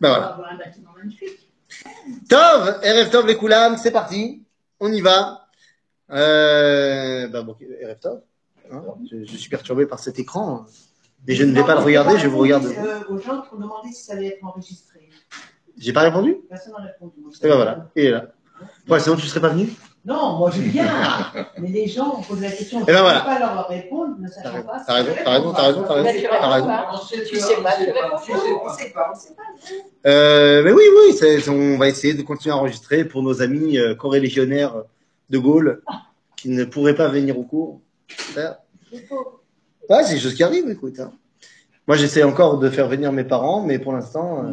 Ben voilà. Un bâtiment magnifique. Tov, Erev Tov les Koulam, c'est parti. On y va. Bon, Erev Tov. Hein, je suis perturbé par cet écran. Mais je ne vais pas le regarder, je vous regarde. Aux gens qui ont demandé si ça allait être enregistré. J'ai pas répondu? Personne n'a répondu. Et ben voilà, il est là. Ouais, sinon tu serais pas venu? Non, moi je viens. Mais les gens ont posé la question. Et ben voilà. Je ne peux pas leur répondre, ne sachant pas. T'as raison. Tu sais pas, tu sais pas. Mais oui, on va essayer de continuer à enregistrer pour nos amis corélégionnaires de Gaulle qui ne pourraient pas venir au cours. Ouais, c'est des choses qui arrivent, écoute. Hein. Moi, j'essaie encore de faire venir mes parents, mais pour l'instant,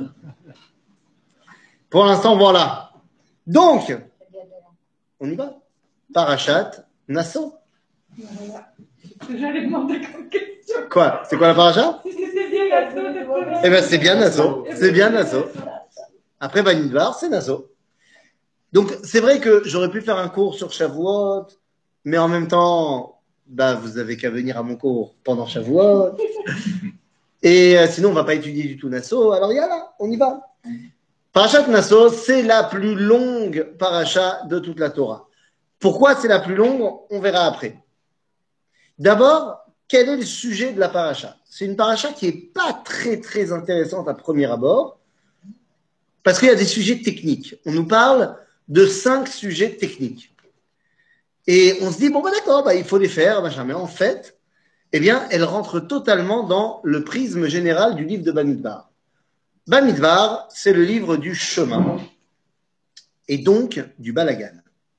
voilà. Donc, on y va. Parachat Nasso. J'allais demander comme question. Quoi? C'est quoi la paracha? C'est bien Nasso. Eh ben, c'est bien Nasso. C'est bien Nasso. Après Bamidbar, c'est Nasso. Donc, c'est vrai que j'aurais pu faire un cours sur Shavuot, mais en même temps, vous avez qu'à venir à mon cours pendant Shavuot. Et sinon, on va pas étudier du tout Nasso. Alors, yallah, on y va. Parachat Nasso, c'est la plus longue paracha de toute la Torah. Pourquoi c'est la plus longue? On verra après. D'abord, quel est le sujet de la paracha? C'est une paracha qui est pas très très intéressante à premier abord, parce qu'il y a des sujets techniques. On nous parle de 5 sujets techniques. Et on se dit, d'accord, il faut les faire, machin. Mais en fait, elle rentre totalement dans le prisme général du livre de Bamidbar. Bamidbar, c'est le livre du chemin, et donc du balagan.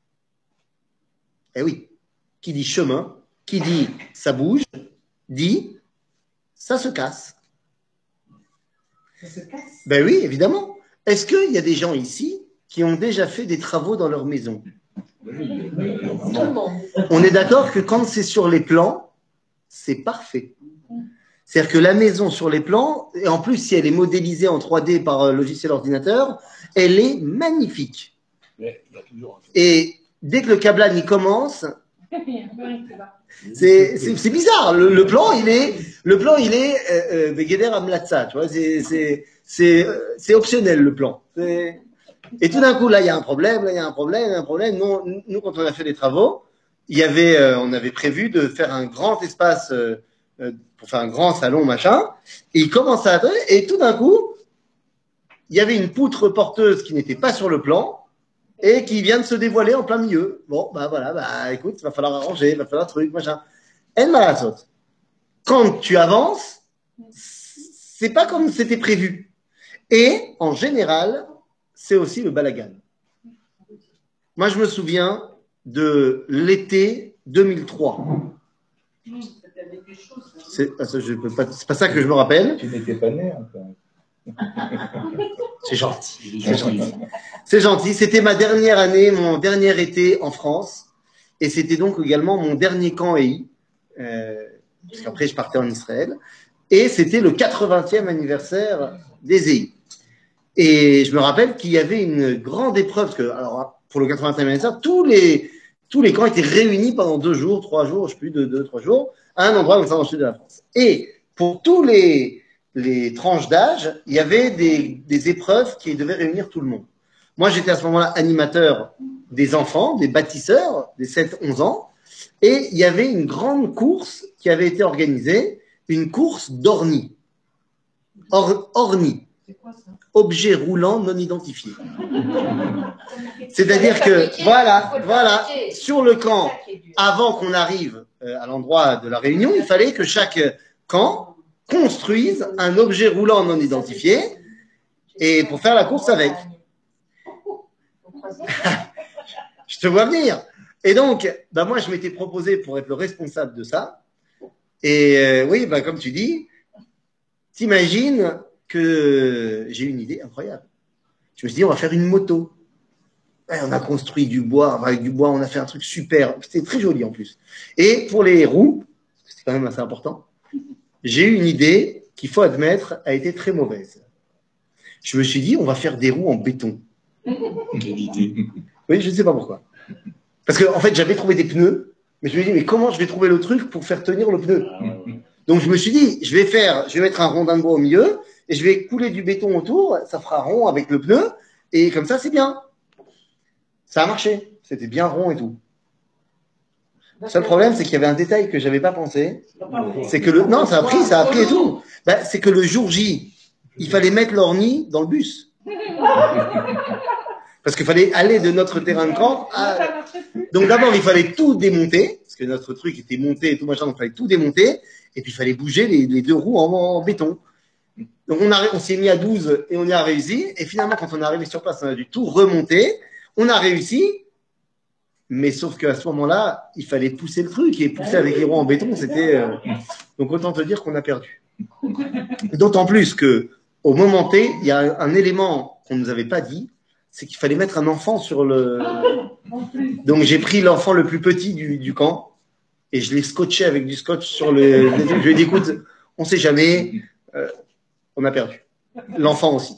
Eh oui, qui dit chemin, qui dit ça bouge, dit ça se casse. Ça se casse? Ben oui, évidemment. Est-ce qu'il y a des gens ici qui ont déjà fait des travaux dans leur maison? Tout le monde. On est d'accord que quand c'est sur les plans, c'est parfait. C'est-à-dire que la maison sur les plans, et en plus si elle est modélisée en 3D par logiciel ordinateur, elle est magnifique. Et dès que le câblage y commence, c'est bizarre. Le plan, il est Begeder Amlatza, tu vois, c'est optionnel le plan. Et tout d'un coup, là, il y a un problème. Nous, quand on a fait les travaux, on avait prévu de faire un grand espace pour faire un grand salon, machin. Et il commence à attendre, et tout d'un coup, il y avait une poutre porteuse qui n'était pas sur le plan et qui vient de se dévoiler en plein milieu. Bon, voilà, écoute, il va falloir arranger, il va falloir truc, machin. En malasot. Quand tu avances, c'est pas comme c'était prévu. Et, en général, c'est aussi le balagan. Moi, je me souviens de l'été 2003. C'est pas ça que je me rappelle. Tu n'étais pas né encore. C'est gentil. C'est gentil. C'était ma dernière année, mon dernier été en France. Et c'était donc également mon dernier camp EI. Parce qu'après, je partais en Israël. Et c'était le 80e anniversaire des EI. Et je me rappelle qu'il y avait une grande épreuve. Parce que, alors, pour le 80e anniversaire, tous les camps étaient réunis pendant 2 jours, 3 jours, je sais plus, 3 jours, à un endroit comme ça dans le sud de la France. Et pour tous les tranches d'âge, il y avait des épreuves qui devaient réunir tout le monde. Moi, j'étais à ce moment-là animateur des enfants, des bâtisseurs, des 7-11 ans, et il y avait une grande course qui avait été organisée, une course d'orni. Orni. C'est quoi ça? Objet roulant non identifié. C'est-à-dire que, voilà, sur le camp, avant qu'on arrive à l'endroit de la réunion, il fallait que chaque camp construise un objet roulant non identifié et pour faire la course avec. Je te vois venir. Et donc, moi, je m'étais proposé pour être le responsable de ça. Et oui, comme tu dis, t'imagines que j'ai une idée incroyable. Je me suis dit, on va faire une moto. Ouais, on a construit du bois, avec du bois, on a fait un truc super. C'était très joli en plus. Et pour les roues, c'est quand même assez important, j'ai eu une idée qu'il faut admettre a été très mauvaise. Je me suis dit, on va faire des roues en béton. Quelle idée. Oui, je ne sais pas pourquoi. Parce que en fait, j'avais trouvé des pneus, mais je me suis dit, mais comment je vais trouver le truc pour faire tenir le pneu? Donc je me suis dit, je vais mettre un rondin de bois au milieu, et je vais couler du béton autour, ça fera rond avec le pneu, et comme ça, c'est bien. Ça a marché. C'était bien rond et tout. Le seul problème, c'est qu'il y avait un détail que j'avais pas pensé. C'est que non, ça a pris et tout. Ben, c'est que le jour J, il fallait mettre l'ornie dans le bus. Parce qu'il fallait aller de notre terrain de camp à... Donc d'abord, il fallait tout démonter, parce que notre truc était monté et tout machin, donc il fallait tout démonter, et puis il fallait bouger les deux roues en béton. Donc on s'est mis à 12 et on y a réussi, et finalement, quand on est arrivé sur place, on a dû tout remonter, on a réussi, mais sauf qu'à ce moment-là, il fallait pousser le truc, et pousser avec les roues en béton, c'était... Donc autant te dire qu'on a perdu. D'autant plus que au moment T, il y a un élément qu'on ne nous avait pas dit, c'est qu'il fallait mettre un enfant sur le... Donc j'ai pris l'enfant le plus petit du camp et je l'ai scotché avec du scotch sur le... Je lui ai dit, écoute, on sait jamais, on a perdu. L'enfant aussi.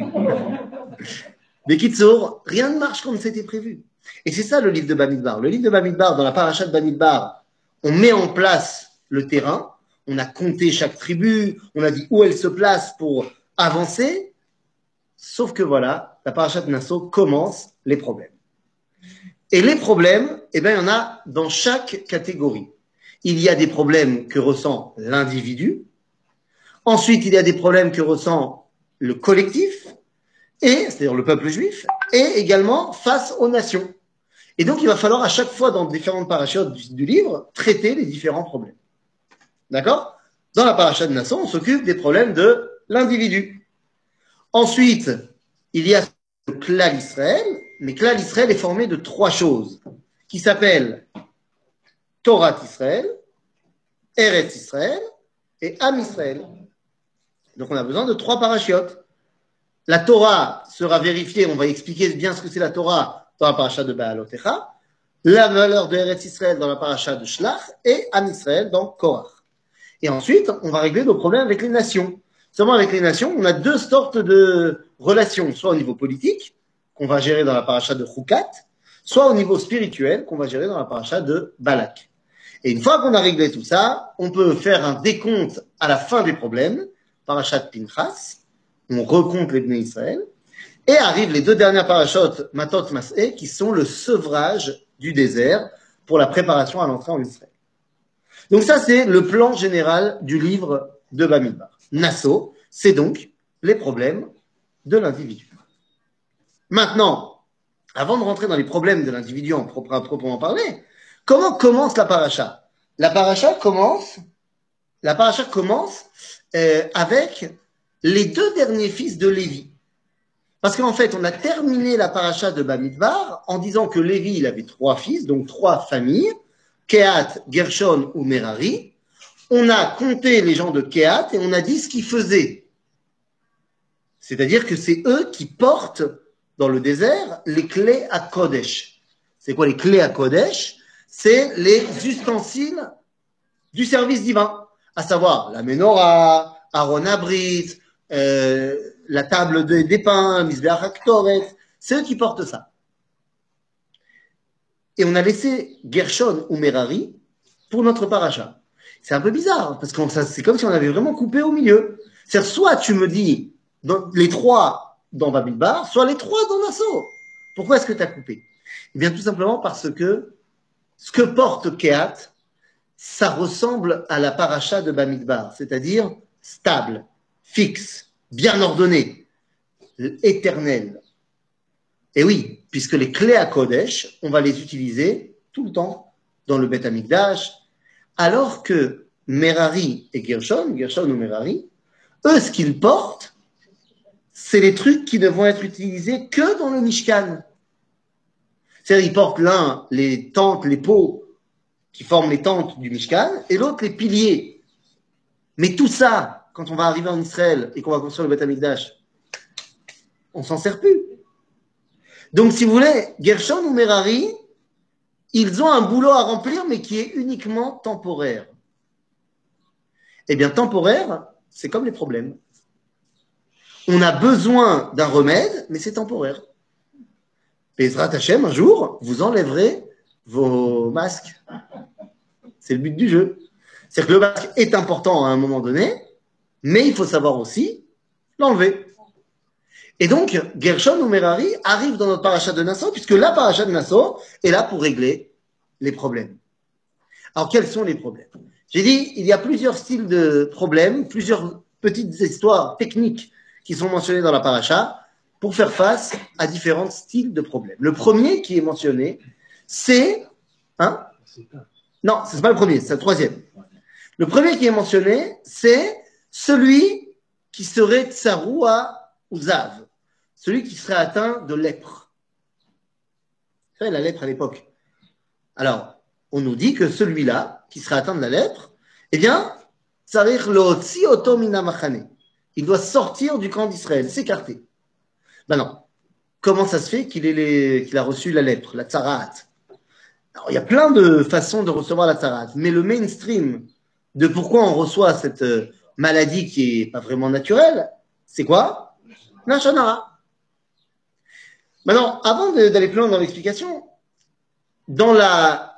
Mais Kitsour, rien ne marche comme c'était prévu. Et c'est ça le livre de Bamidbar. Le livre de Bamidbar, dans la paracha de Bamidbar, on met en place le terrain, on a compté chaque tribu, on a dit où elle se place pour avancer, sauf que voilà, la paracha de Nassau commence les problèmes. Et les problèmes, eh bien, il y en a dans chaque catégorie. Il y a des problèmes que ressent l'individu. Ensuite, il y a des problèmes que ressent le collectif, c'est-à-dire le peuple juif, et également face aux nations. Et donc, il va falloir à chaque fois, dans différentes parachutes du livre, traiter les différents problèmes. D'accord? Dans la paracha de Nassau, on s'occupe des problèmes de l'individu. Ensuite, il y a le Klal Israël, mais Klal Israël est formé de 3 choses, qui s'appellent Torah Israël, Eretz Israël et Am Israël. Donc on a besoin de 3 parachiotes. La Torah sera vérifiée, on va expliquer bien ce que c'est la Torah dans la paracha de Baalotecha, la valeur de Eretz Israël dans la paracha de Shlach et Am Israël dans Korach. Et ensuite, on va régler nos problèmes avec les nations. Seulement avec les nations, on a 2 sortes de relations, soit au niveau politique, qu'on va gérer dans la paracha de Chukat, soit au niveau spirituel, qu'on va gérer dans la paracha de Balak. Et une fois qu'on a réglé tout ça, on peut faire un décompte à la fin des problèmes, paracha de Pinchas, on recompte les Bnei Israël, et arrivent les 2 dernières parachutes, Matot Mas'eh, qui sont le sevrage du désert pour la préparation à l'entrée en Israël. Donc ça, c'est le plan général du livre de Bamidbar. Nassau, c'est donc les problèmes de l'individu. Maintenant, avant de rentrer dans les problèmes de l'individu à proprement parler, comment commence la paracha? La paracha commence avec les 2 derniers fils de Lévi. Parce qu'en fait, on a terminé la paracha de Bamidbar en disant que Lévi, il avait 3 fils, donc 3 familles, Kehat, Gershon ou Merari. On a compté les gens de Kehat et on a dit ce qu'ils faisaient. C'est-à-dire que c'est eux qui portent dans le désert les clés à Kodesh. C'est quoi les clés à Kodesh? C'est les ustensiles du service divin, à savoir la menorah, Aaron Abrit, la table des pains, Mizbeach HaKtoret, c'est eux qui portent ça. Et on a laissé Gershon ou Merari pour notre paracha. C'est un peu bizarre, parce que c'est comme si on avait vraiment coupé au milieu. C'est-à-dire, soit tu me dis les 3 dans Bamidbar, soit les 3 dans Nassau. Pourquoi est-ce que tu as coupé? Eh bien, tout simplement parce que ce que porte Kehat, ça ressemble à la paracha de Bamidbar, c'est-à-dire stable, fixe, bien ordonné, éternel. Et oui, puisque les clés à Kodesh, on va les utiliser tout le temps dans le Beth Amikdash, alors que Merari et Gershon ou Merari, eux, ce qu'ils portent, c'est les trucs qui ne vont être utilisés que dans le Mishkan. C'est-à-dire, ils portent l'un les tentes, les pots qui forment les tentes du Mishkan, et l'autre les piliers. Mais tout ça, quand on va arriver en Israël et qu'on va construire le Beth Amikdash, on s'en sert plus. Donc, si vous voulez, Gershon ou Merari, ils ont un boulot à remplir, mais qui est uniquement temporaire. Eh bien, temporaire, c'est comme les problèmes. On a besoin d'un remède, mais c'est temporaire. Bezrat Hashem, un jour, vous enlèverez vos masques. C'est le but du jeu. C'est-à-dire que le masque est important à un moment donné, mais il faut savoir aussi l'enlever. Et donc, Gershon ou Merari arrivent dans notre paracha de Nassau, puisque la paracha de Nassau est là pour régler les problèmes. Alors, quels sont les problèmes? J'ai dit, il y a plusieurs styles de problèmes, plusieurs petites histoires techniques qui sont mentionnées dans la paracha pour faire face à différents styles de problèmes. Le premier qui est mentionné, c'est... Hein? Non, ce n'est pas le premier, c'est le troisième. Le premier qui est mentionné, c'est celui qui serait tsaroua ou zav, celui qui serait atteint de lèpre. Vous savez, la lèpre à l'époque. Alors, on nous dit que celui-là, qui serait atteint de la lèpre, eh bien, tsarich lo'otzi oto mina machane. Il doit sortir du camp d'Israël, s'écarter. Ben non. Comment ça se fait qu'il a reçu la lèpre, la tsarat? Alors, il y a plein de façons de recevoir la tsarat, mais le mainstream de pourquoi on reçoit cette maladie qui est pas vraiment naturelle, c'est quoi? La shonara. Maintenant, avant d'aller plus loin dans l'explication, dans la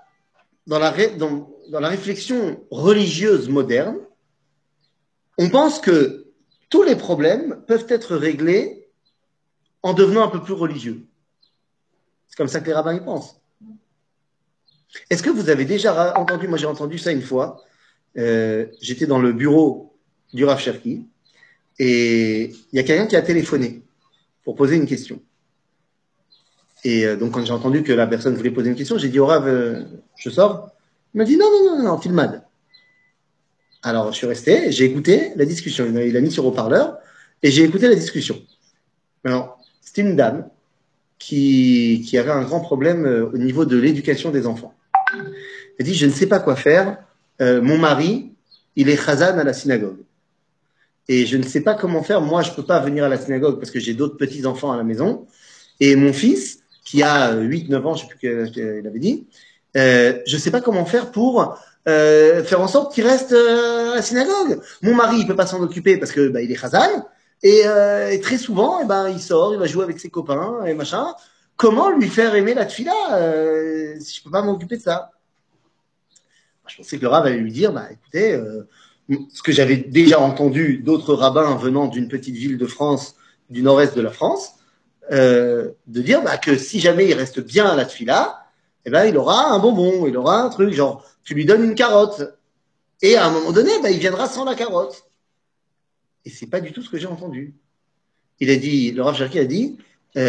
réflexion religieuse moderne, on pense que tous les problèmes peuvent être réglés en devenant un peu plus religieux. C'est comme ça que les rabbins y pensent. Est-ce que vous avez déjà entendu, moi j'ai entendu ça une fois, j'étais dans le bureau du Rav Cherki et il y a quelqu'un qui a téléphoné pour poser une question. Et donc quand j'ai entendu que la personne voulait poser une question, j'ai dit au Rav, je sors. Il m'a dit non, filmade. Alors je suis resté, j'ai écouté la discussion. Il a mis sur haut-parleur et j'ai écouté la discussion. Alors, c'était une dame qui avait un grand problème au niveau de l'éducation des enfants. Elle dit, je ne sais pas quoi faire. Mon mari, il est chazan à la synagogue. Et je ne sais pas comment faire. Moi, je ne peux pas venir à la synagogue parce que j'ai d'autres petits-enfants à la maison. Et mon fils, qui a 8-9 ans, je ne sais plus qu'il avait dit, je ne sais pas comment faire pour faire en sorte qu'il reste à la synagogue. Mon mari, il ne peut pas s'en occuper parce que il est chazan. Et très souvent, il sort, il va jouer avec ses copains et machin. Comment lui faire aimer la tfila si je ne peux pas m'occuper de ça? Je pensais que le rabbin allait lui dire, écoutez, ce que j'avais déjà entendu d'autres rabbins venant d'une petite ville de France, du nord-est de la France, de dire que si jamais il reste bien à la tfila, il aura un bonbon, il aura un truc, genre, tu lui donnes une carotte. Et à un moment donné, il viendra sans la carotte. Et c'est pas du tout ce que j'ai entendu. Il a dit, le Rav Cherki a dit,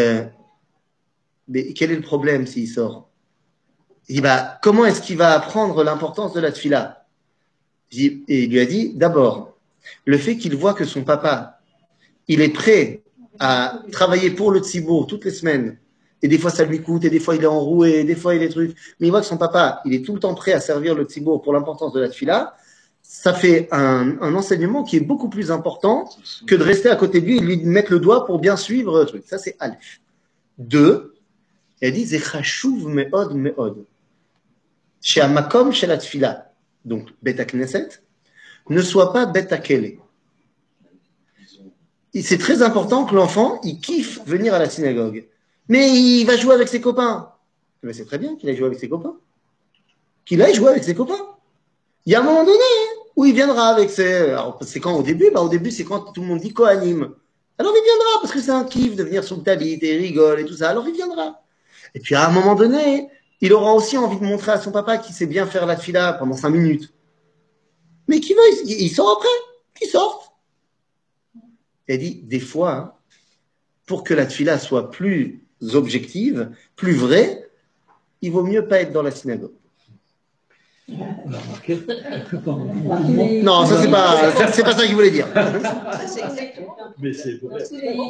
mais quel est le problème s'il sort? Il dit, comment est-ce qu'il va apprendre l'importance de la tfila? Et il lui a dit, d'abord, le fait qu'il voit que son papa, il est prêt à travailler pour le tzibour toutes les semaines, et des fois ça lui coûte, et des fois il est enroué, et des fois il est truc, mais il voit que son papa, il est tout le temps prêt à servir le tzibour pour l'importance de la tfila, ça fait un enseignement qui est beaucoup plus important que de rester à côté de lui et lui mettre le doigt pour bien suivre le truc. Ça, c'est Aleph. 2, elle dit, c'est chashuv me'od me'od. Chez Amakom, chez la tfila, donc Bet Knesset, ne soit pas Bet Kele. C'est très important que l'enfant, il kiffe venir à la synagogue. Mais il va jouer avec ses copains. Mais c'est très bien qu'il aille jouer avec ses copains. Qu'il aille jouer avec ses copains. Il y a un moment donné où il viendra avec ses... Alors, c'est quand au début? Au début, c'est quand tout le monde dit Kohanim. Alors, il viendra, parce que c'est un kiff de venir sur le talit et il rigole et tout ça. Alors, il viendra. Et puis, à un moment donné, il aura aussi envie de montrer à son papa qu'il sait bien faire la tfila pendant 5 minutes. Mais qui veut, il sort après. Qu'il sorte. Elle dit, des fois, pour que la tfila soit plus objective, plus vraie, il vaut mieux pas être dans la synagogue. Non, ça c'est pas ça qu'il voulait dire. Mais c'est vrai.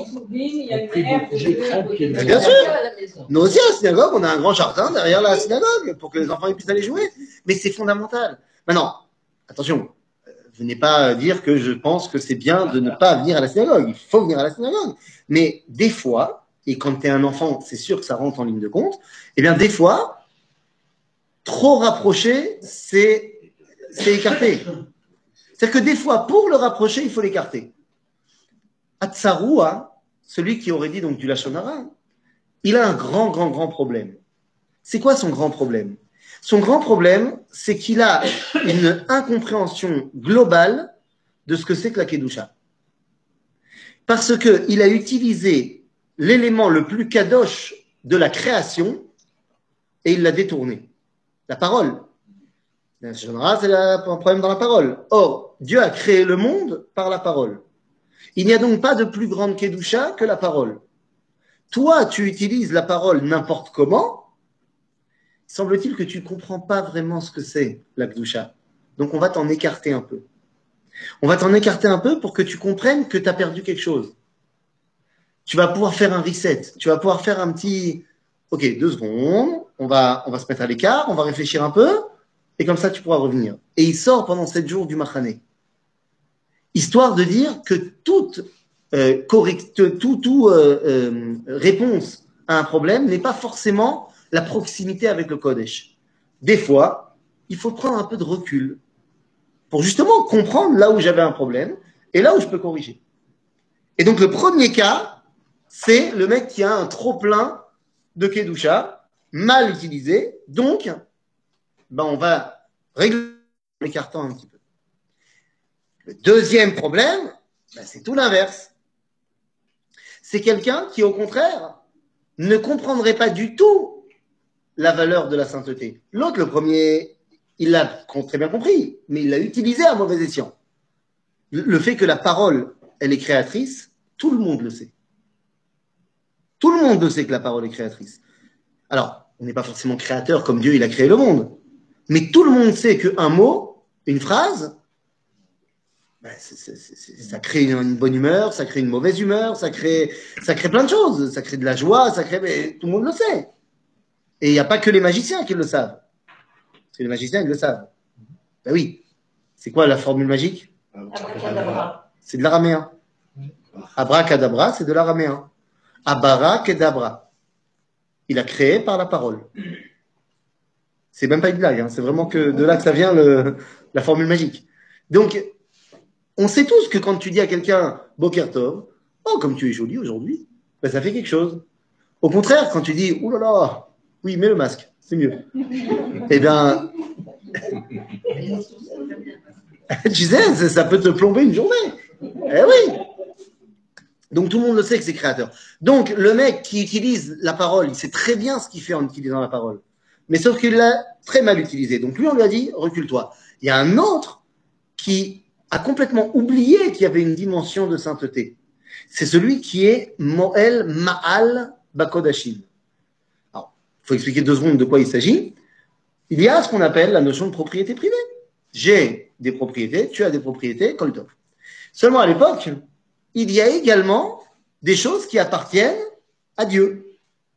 Bien sûr. Nous aussi à la synagogue, on a un grand jardin derrière la synagogue pour que les enfants puissent aller jouer. Mais c'est fondamental. Maintenant, attention, venez pas dire que je pense que c'est bien de ne pas venir à la synagogue. Il faut venir à la synagogue. Mais des fois, et quand tu es un enfant, c'est sûr que ça rentre en ligne de compte, eh bien des fois, trop rapproché, c'est écarté. C'est-à-dire que des fois, pour le rapprocher, il faut l'écarter. Hatsaroua, celui qui aurait dit donc du Lashon Hara, il a un grand problème. C'est quoi son grand problème? Son grand problème, c'est qu'il a une incompréhension globale de ce que c'est que la Kedusha. Parce qu'il a utilisé l'élément le plus kadosh de la création et il l'a détourné. La parole. C'est un problème dans la parole. Or, Dieu a créé le monde par la parole. Il n'y a donc pas de plus grande kedusha que la parole. Toi, tu utilises la parole n'importe comment. Semble-t-il que tu ne comprends pas vraiment ce que c'est la kedusha. Donc, on va t'en écarter un peu. On va t'en écarter un peu pour que tu comprennes que tu as perdu quelque chose. Tu vas pouvoir faire un reset. Tu vas pouvoir faire un petit... Ok, 2 secondes. On va se mettre à l'écart. On va réfléchir un peu. Et comme ça, tu pourras revenir. Et il sort pendant 7 jours du Machané. Histoire de dire que toute réponse à un problème n'est pas forcément la proximité avec le Kodesh. Des fois, il faut prendre un peu de recul pour justement comprendre là où j'avais un problème et là où je peux corriger. Et donc, le premier cas, c'est le mec qui a un trop-plein de Kedusha, mal utilisé. Donc, on va régler en l'écartant un petit peu. Le deuxième problème, c'est tout l'inverse. C'est quelqu'un qui, au contraire, ne comprendrait pas du tout la valeur de la sainteté. L'autre, le premier, il l'a très bien compris, mais il l'a utilisé à mauvais escient. Le fait que la parole, elle est créatrice, tout le monde le sait. Tout le monde le sait que la parole est créatrice. Alors, on n'est pas forcément créateur comme Dieu, il a créé le monde. Mais tout le monde sait qu'un mot, une phrase, ça crée une bonne humeur, ça crée une mauvaise humeur, ça crée plein de choses. Ça crée de la joie, tout le monde le sait. Et il n'y a pas que les magiciens qui le savent. Parce que les magiciens, ils le savent. Ben oui. C'est quoi la formule magique? C'est de l'araméen. Abracadabra, c'est de l'araméen. Abara-kedabra. Il a créé par la parole. C'est même pas une blague, hein. C'est vraiment que de là que ça vient la formule magique. Donc, on sait tous que quand tu dis à quelqu'un Boker Tov, oh, comme tu es joli aujourd'hui, ça fait quelque chose. Au contraire, quand tu dis ouh là là, oui, mets le masque, c'est mieux. Eh bien, tu sais, ça peut te plomber une journée. Eh oui. Donc tout le monde le sait que c'est créateur. Donc le mec qui utilise la parole, il sait très bien ce qu'il fait en utilisant la parole. Mais sauf qu'il l'a très mal utilisé. Donc lui, on lui a dit, recule-toi. Il y a un autre qui a complètement oublié qu'il y avait une dimension de sainteté. C'est celui qui est Moël Ma'al Bakodashim. Alors, il faut expliquer 2 secondes de quoi il s'agit. Il y a ce qu'on appelle la notion de propriété privée. J'ai des propriétés, tu as des propriétés, Koltov. Seulement à l'époque, il y a également des choses qui appartiennent à Dieu,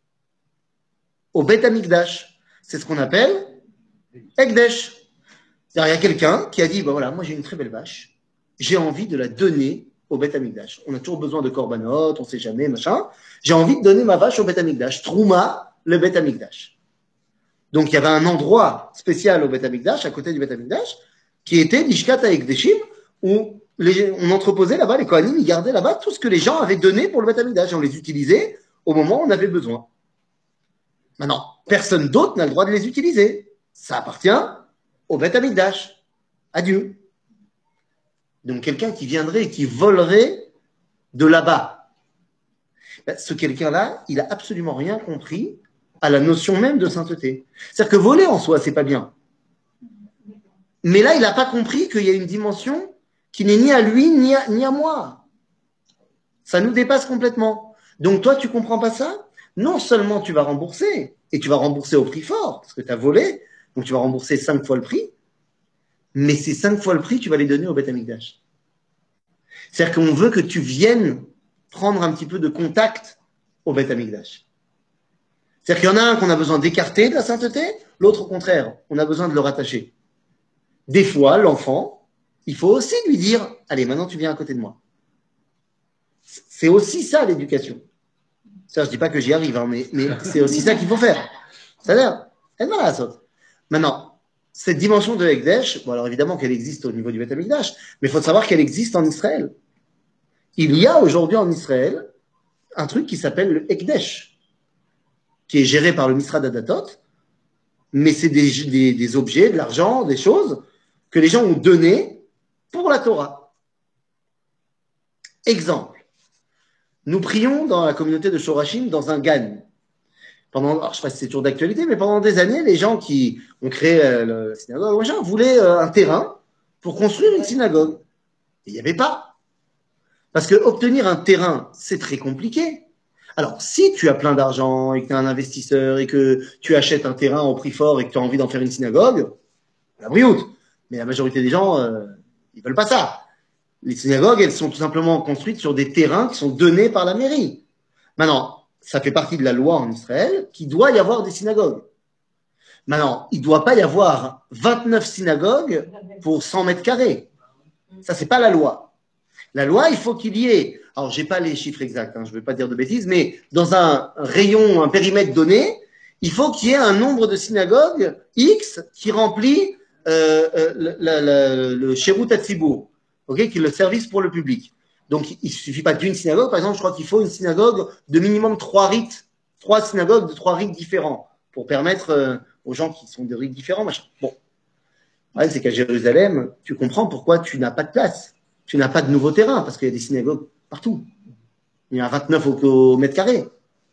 au Beth Amikdash. C'est ce qu'on appelle Ekdesh. C'est-à-dire, il y a quelqu'un qui a dit, voilà, moi j'ai une très belle vache, j'ai envie de la donner au Beth Amikdash. On a toujours besoin de korbanot, on ne sait jamais, machin. J'ai envie de donner ma vache au Beth Amikdash. Trouma, le Beth Amikdash. Donc il y avait un endroit spécial au Beth Amikdash, à côté du Beth Amikdash, qui était l'Ishkat Ekdeshim, où on entreposait là-bas, les Kohanim, ils gardaient là-bas tout ce que les gens avaient donné pour le Beth Amikdash. Et on les utilisait au moment où on avait besoin. Maintenant, personne d'autre n'a le droit de les utiliser. Ça appartient au Beth Amikdash, à Dieu. Donc quelqu'un qui viendrait et qui volerait de là-bas. Ce quelqu'un-là, il a absolument rien compris à la notion même de sainteté. C'est-à-dire que voler en soi, c'est pas bien. Mais là, il n'a pas compris qu'il y a une dimension qui n'est ni à lui, ni à moi. Ça nous dépasse complètement. Donc toi, tu comprends pas ça? Non seulement tu vas rembourser, et tu vas rembourser au prix fort, parce que tu as volé, donc tu vas rembourser 5 fois le prix, mais ces 5 fois le prix, tu vas les donner au Beth Amikdash. C'est-à-dire qu'on veut que tu viennes prendre un petit peu de contact au Beth Amikdash. C'est-à-dire qu'il y en a un qu'on a besoin d'écarter de la sainteté, l'autre au contraire, on a besoin de le rattacher. Des fois, l'enfant, il faut aussi lui dire, allez, maintenant tu viens à côté de moi. C'est aussi ça l'éducation. Ça, je dis pas que j'y arrive, hein, mais c'est aussi ça qu'il faut faire. C'est-à-dire, maintenant, cette dimension de Ekdesh, bon alors évidemment qu'elle existe au niveau du Beth Amikdash, mais il faut savoir qu'elle existe en Israël. Il y a aujourd'hui en Israël un truc qui s'appelle le Ekdesh, qui est géré par le Misrad Hadatot, mais c'est des objets, de l'argent, des choses que les gens ont donné pour la Torah. Exemple, nous prions dans la communauté de Shorashim dans un GAN. Alors, je ne sais pas si c'est toujours d'actualité, mais pendant des années, les gens qui ont créé la synagogue voulaient un terrain pour construire une synagogue. Et il n'y avait pas. Parce que obtenir un terrain, c'est très compliqué. Alors, si tu as plein d'argent et que tu es un investisseur et que tu achètes un terrain au prix fort et que tu as envie d'en faire une synagogue, la brioute. Mais la majorité des gens, ils veulent pas ça. Les synagogues, elles sont tout simplement construites sur des terrains qui sont donnés par la mairie. Maintenant, ça fait partie de la loi en Israël qu'il doit y avoir des synagogues. Maintenant, il ne doit pas y avoir 29 synagogues pour 100 mètres carrés. Ça, c'est pas la loi. La loi, il faut qu'il y ait, alors j'ai pas les chiffres exacts, je ne vais pas dire de bêtises, mais dans un rayon, un périmètre donné, il faut qu'il y ait un nombre de synagogues X qui remplit le Sherut HaTzibur, qui est le service pour le public. Donc, il ne suffit pas d'une synagogue. Par exemple, je crois qu'il faut une synagogue de minimum 3 rites, 3 synagogues de 3 rites différents pour permettre aux gens qui sont de rites différents, machin. Bon. Ouais, c'est qu'à Jérusalem, tu comprends pourquoi tu n'as pas de place. Tu n'as pas de nouveau terrain parce qu'il y a des synagogues partout. Il y en a 29 au mètre carré.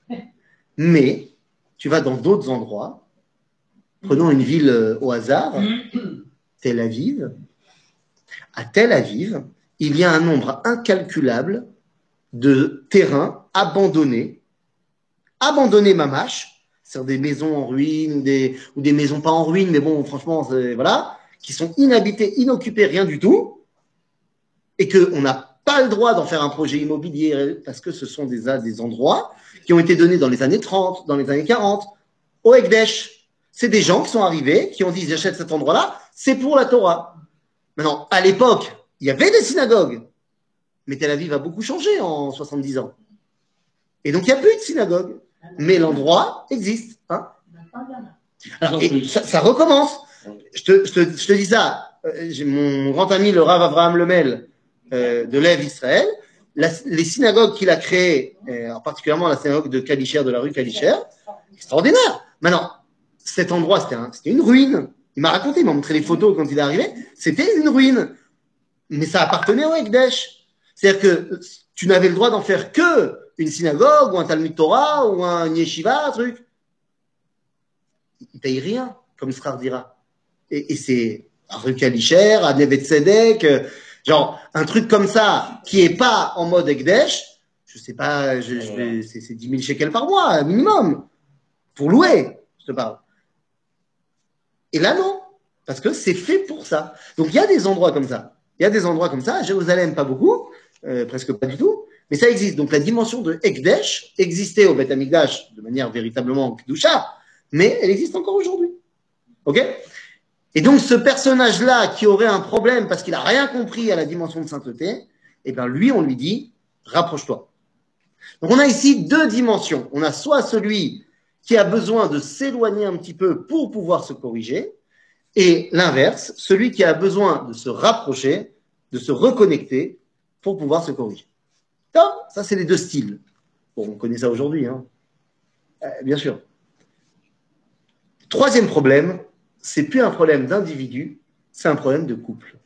Mais, tu vas dans d'autres endroits. Prenons une ville au hasard, Tel Aviv. À Tel Aviv, il y a un nombre incalculable de terrains abandonnés mamache, c'est-à-dire des maisons en ruine ou des maisons pas en ruine, mais bon, franchement, voilà, qui sont inhabitées, inoccupées, rien du tout, et qu'on n'a pas le droit d'en faire un projet immobilier parce que ce sont des endroits qui ont été donnés dans les années 30, dans les années 40, au Ekdesh. C'est des gens qui sont arrivés, qui ont dit j'achète cet endroit-là, c'est pour la Torah. Maintenant, à l'époque, il y avait des synagogues, mais Tel Aviv a beaucoup changé en 70 ans. Et donc, il n'y a plus de synagogue. Mais l'endroit existe. Alors, et ça recommence. Je te dis ça. J'ai mon grand ami, le Rav Avraham Lemel, de l'Ève Israël. Les synagogues qu'il a créées, particulièrement la synagogue de Kalisher, de la rue Kalisher, extraordinaire. Maintenant, cet endroit, c'était une ruine. Il m'a raconté, il m'a montré les photos quand il est arrivé. C'était une ruine. Mais ça appartenait au Ekdesh. C'est-à-dire que tu n'avais le droit d'en faire que une synagogue ou un Talmud Torah ou un yeshiva, un truc. Il ne paye rien, comme Srar dira. Et c'est à rue Kalisher, à Neve Tzedek, genre un truc comme ça qui n'est pas en mode Ekdesh, je sais pas, c'est 10 000 shekels par mois, minimum, pour louer, je te parle. Et là, non, parce que c'est fait pour ça. Donc, il y a des endroits comme ça. Il y a des endroits comme ça. À Jérusalem, pas beaucoup, presque pas du tout, mais ça existe. Donc, la dimension de Ekdesh existait au Beth Amikdash de manière véritablement Kedusha, mais elle existe encore aujourd'hui. OK? Et donc, ce personnage-là qui aurait un problème parce qu'il n'a rien compris à la dimension de sainteté, eh bien, lui, on lui dit, rapproche-toi. Donc, on a ici deux dimensions. On a soit celui qui a besoin de s'éloigner un petit peu pour pouvoir se corriger, et l'inverse, celui qui a besoin de se rapprocher, de se reconnecter pour pouvoir se corriger. Ça, c'est les deux styles. Bon, on connaît ça aujourd'hui, bien sûr. Troisième problème, c'est plus un problème d'individu, c'est un problème de couple.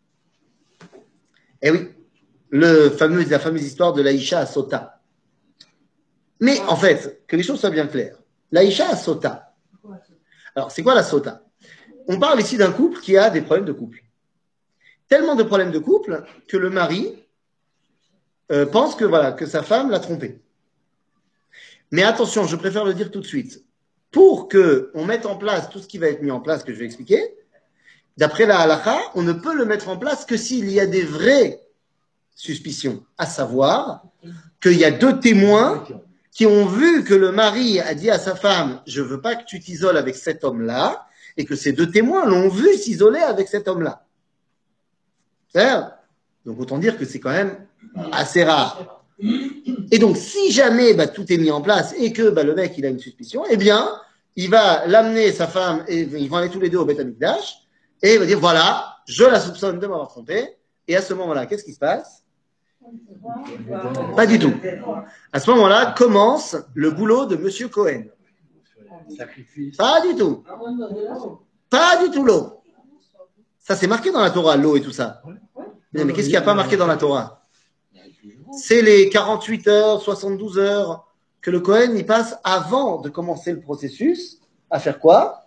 Eh oui, la fameuse histoire de l'Aïcha à Sota. Mais en fait, que les choses soient bien claires, l'Aïcha à Sota. Alors, c'est quoi la Sota? On parle ici d'un couple qui a des problèmes de couple. Tellement de problèmes de couple que le mari pense que sa femme l'a trompé. Mais attention, je préfère le dire tout de suite. Pour qu'on mette en place tout ce qui va être mis en place, que je vais expliquer, d'après la halakha, on ne peut le mettre en place que s'il y a des vraies suspicions, à savoir qu'il y a deux témoins qui ont vu que le mari a dit à sa femme « Je ne veux pas que tu t'isoles avec cet homme-là », et que ces deux témoins l'ont vu s'isoler avec cet homme-là. C'est-à-dire, donc autant dire que c'est quand même assez rare. Et donc, si jamais tout est mis en place et que le mec il a une suspicion, eh bien, il va l'amener, sa femme, et ils vont aller tous les deux au Beth Amikdash, et il va dire voilà, je la soupçonne de m'avoir trompé. Et à ce moment-là, qu'est-ce qui se passe? Pas du tout. À ce moment-là, commence le boulot de Monsieur Cohen. Pas du tout. Pas du tout l'eau. Ça, c'est marqué dans la Torah, l'eau et tout ça. Mais qu'est-ce qu'il n'y a pas marqué dans la Torah? c'est les 48 heures, 72 heures que le Kohen y passe avant de commencer le processus. À faire quoi?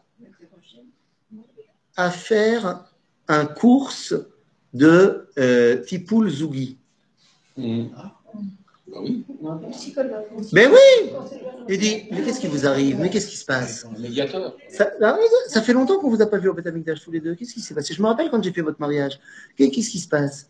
À faire un course de Tipoul Zougi. Mais oui! Il dit, mais qu'est-ce qui vous arrive? Mais qu'est-ce qui se passe? Médiateur. Ça fait longtemps qu'on vous a pas vu au Beth Amikdash tous les deux. Qu'est-ce qui s'est passé? Je me rappelle quand j'ai fait votre mariage. Qu'est-ce qui se passe?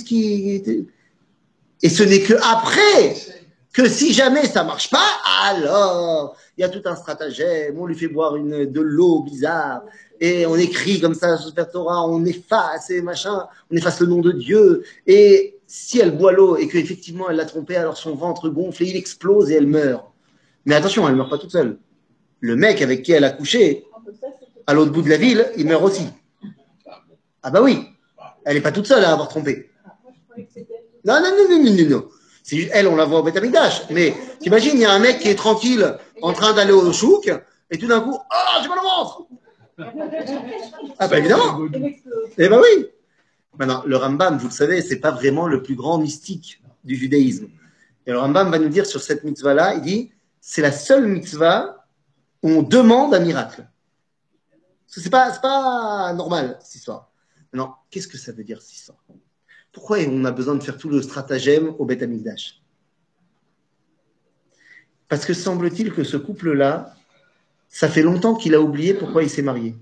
Et ce n'est que après que si jamais ça marche pas, alors il y a tout un stratagème. On lui fait boire de l'eau bizarre et on écrit comme ça sur le Torah, on efface et machin, on efface le nom de Dieu. Et si elle boit l'eau et qu'effectivement elle l'a trompé, alors son ventre gonfle et il explose et elle meurt. Mais attention, elle ne meurt pas toute seule. Le mec avec qui elle a couché, à l'autre bout de la ville, il meurt aussi. Ah bah oui, elle n'est pas toute seule à avoir trompé. Non. C'est juste, elle, on la voit au Beth Amikdash. Mais t'imagines, il y a un mec qui est tranquille, en train d'aller au chouk, et tout d'un coup, oh, j'ai mal au ventre. Ah bah évidemment. Eh bah oui. Maintenant, le Rambam, vous le savez, c'est pas vraiment le plus grand mystique du judaïsme. Et le Rambam va nous dire sur cette mitzvah-là, il dit, c'est la seule mitzvah où on demande un miracle. C'est pas normal, cette histoire. Maintenant, qu'est-ce que ça veut dire, cette histoire? Pourquoi on a besoin de faire tout le stratagème au Beth Amikdash? Parce que semble-t-il que ce couple-là, ça fait longtemps qu'il a oublié pourquoi il s'est marié.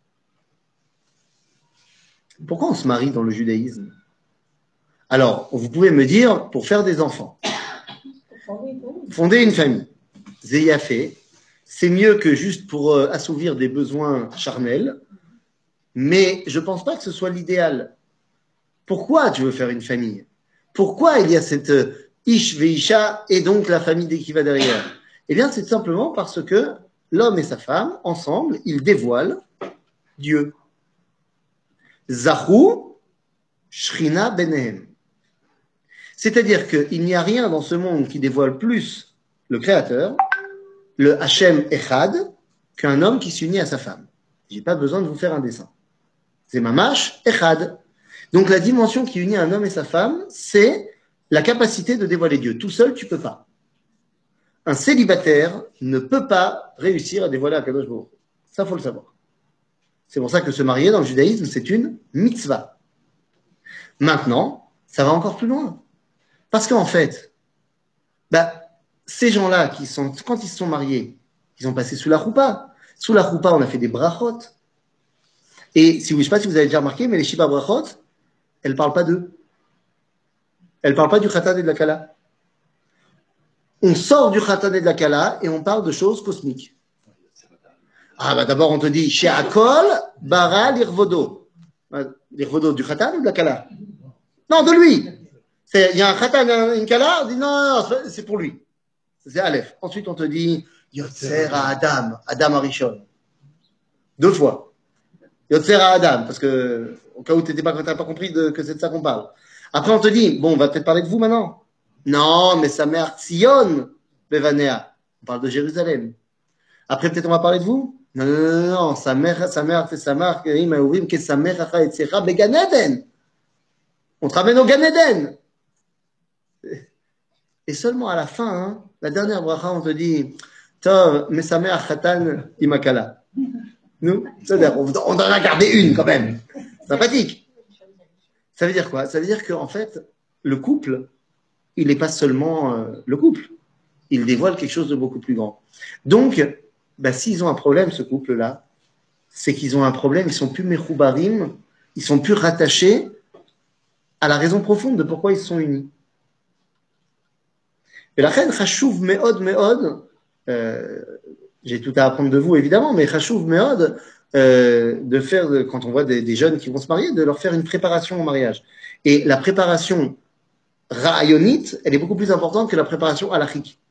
Pourquoi on se marie dans le judaïsme? Alors, vous pouvez me dire, pour faire des enfants. Fonder une famille. Zéyafé, c'est mieux que juste pour assouvir des besoins charnels, mais je ne pense pas que ce soit l'idéal. Pourquoi tu veux faire une famille? Pourquoi il y a cette Ish Veisha et donc la famille qui va derrière? Eh bien, c'est simplement parce que l'homme et sa femme, ensemble, ils dévoilent Dieu. Zahu Shrina Benehem. C'est-à-dire qu'il n'y a rien dans ce monde qui dévoile plus le Créateur, le Hachem Echad, qu'un homme qui s'unit à sa femme. J'ai pas besoin de vous faire un dessin. C'est Mamash Echad. Donc la dimension qui unit un homme et sa femme, c'est la capacité de dévoiler Dieu. Tout seul, tu peux pas. Un célibataire ne peut pas réussir à dévoiler Akadosh Baruch Hu. Ça, faut le savoir. C'est pour ça que se marier dans le judaïsme, c'est une mitzvah. Maintenant, ça va encore plus loin. Parce qu'en fait, ces gens-là, quand ils se sont mariés, ils ont passé sous la roupa. Sous la roupa, on a fait des brachot. Et je ne sais pas si vous avez déjà remarqué, mais les Shiva brachot, elles ne parlent pas d'eux. Elles ne parlent pas du Khatan et de la Kala. On sort du Khatan et de la Kala et on parle de choses cosmiques. Ah, d'abord, on te dit, She'akol bara l'irvodo. L'irvodo du Khatan ou de la Kala? Non, de lui. Il y a un Khatan et une Kala, on dit non, c'est pour lui. C'est Aleph. Ensuite, on te dit, Yotzer à Adam, Adam Arishon. 2 fois. Yotzer à Adam, parce que, au cas où tu n'as pas compris que c'est de ça qu'on parle. Après, on te dit, bon, on va peut-être parler de vous maintenant. Non, mais sa mère, Tzion, Bevanea. On parle de Jérusalem. Après, peut-être on va parler de vous. Non, sa mère, c'est sa mère, que sa mère, Began Eden. On te ramène au Gan Eden. Et seulement à la fin, la dernière bracha, on te dit, Tov, mais sa mère, Khatan, Imakala. Nous, c'est-à-dire, on en a gardé une quand même. Sympathique. Ça veut dire quoi? Ça veut dire qu'en fait, le couple, il n'est pas seulement le couple. Il dévoile quelque chose de beaucoup plus grand. Donc, s'ils ont un problème, ce couple-là, c'est qu'ils ont un problème, ils sont plus mechoubarim, ils sont plus rattachés à la raison profonde de pourquoi ils se sont unis. Et la reine chashuv meod, j'ai tout à apprendre de vous évidemment, mais chashuv meod, de faire, quand on voit des jeunes qui vont se marier, de leur faire une préparation au mariage. Et la préparation ra'ayonite, elle est beaucoup plus importante que la préparation halachique.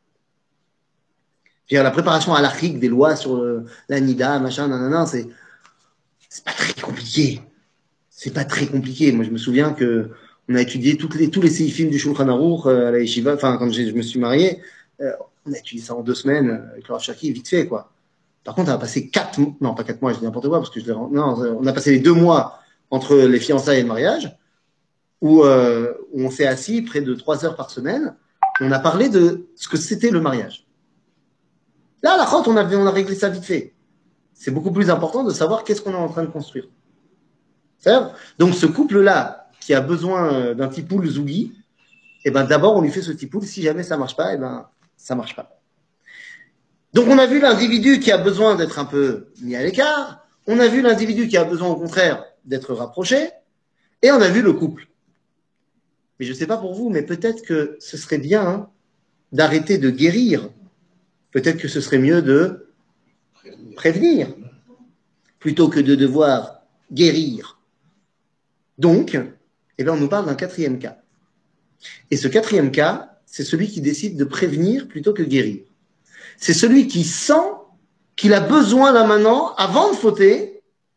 La préparation halachique des lois sur la nida, machin, nanana, c'est pas très compliqué. C'est pas très compliqué. Moi, je me souviens que on a étudié tous les séifim du Shulchan Aruch à la yeshiva. Enfin, quand je me suis marié, on a étudié ça en 2 semaines avec le Rav Shaki, vite fait, quoi. Par contre, on a passé 4 mois, non, pas 4 mois, je dis n'importe quoi, parce que non, on a passé les 2 mois entre les fiançailles et le mariage. où on s'est assis près de 3 heures par semaine. On a parlé de ce que c'était le mariage. Là, à la chôte, on a réglé ça vite fait. C'est beaucoup plus important de savoir qu'est-ce qu'on est en train de construire. C'est-à-dire, donc, ce couple-là, qui a besoin d'un tipoul zougi, eh ben, d'abord, on lui fait ce tipoul. Si jamais ça marche pas, eh ben, ça marche pas. Donc, on a vu l'individu qui a besoin d'être un peu mis à l'écart. On a vu l'individu qui a besoin, au contraire, d'être rapproché. Et on a vu le couple. Mais je ne sais pas pour vous, mais peut-être que ce serait bien d'arrêter de guérir. Peut-être que ce serait mieux de prévenir plutôt que de devoir guérir. Donc, eh bien, on nous parle d'un 4e cas. Et ce 4e cas, c'est celui qui décide de prévenir plutôt que guérir. C'est celui qui sent qu'il a besoin là maintenant, avant de fauter,